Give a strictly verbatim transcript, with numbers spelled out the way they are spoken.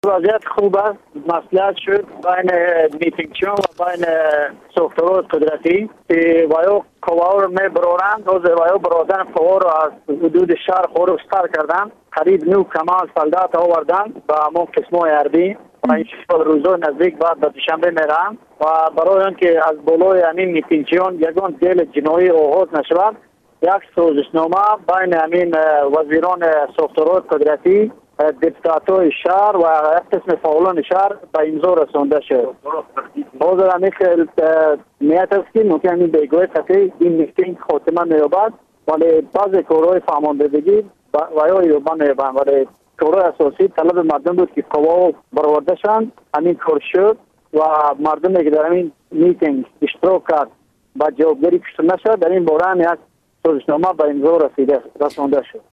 وضعیت خوب است. مصلحت شد بین میتینگچیان و بین ساختارهای قدرتی که وایو قوا رو می برارند و وایو برادن قوا رو از حدود شهر خورو سر کردن. قریب نو کمال سلدات آوردن و همون قسمای عربی و این روزای نزدیک بعد به دوشنبه میرن و برای آنکه از بالای همین میتینگچیان یگان دل جنایی آغاز نشود، یک سازشنامه بین همین وزیران ساختارهای قدرتی، دپوتاتای شهر و یک قسم فعالان شهر به امضا رسانده شد. حاضر همین نیت است که ممکن این بیگاه قطعی این میتینگ خاتمه نیابد، ولی بعض کارهای فرماندهی و یا یوبان نیابند، ولی کارهای اساسی طلب مردم بود که قوا برآورده شوند. همین کار شد و مردم که در همین میتینگ اشتراک کرد و جوابداری کشته نشد، در این باره هم یک سازشنامه به امضا رسیده رسانده شد.